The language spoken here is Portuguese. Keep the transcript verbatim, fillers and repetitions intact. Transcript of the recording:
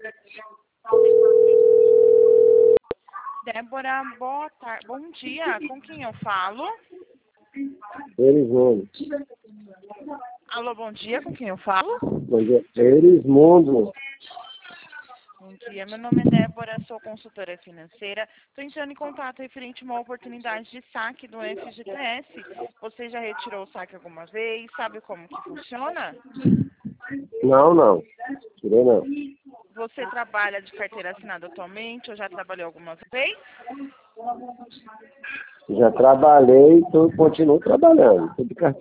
Débora, boa tarde. Bom dia. Com quem eu falo? Erismundo. Alô, bom dia. Com quem eu falo? Bom dia. Erismundo. Bom dia. Meu nome é Débora, sou consultora financeira. Estou entrando em contato referente a uma oportunidade de saque do F G T S. Você já retirou o saque alguma vez? Sabe como que funciona? Não, não. Tirei não. Você trabalha de carteira assinada atualmente ou já trabalhou alguma vez? Já trabalhei, então continuo trabalhando. Tô de carteira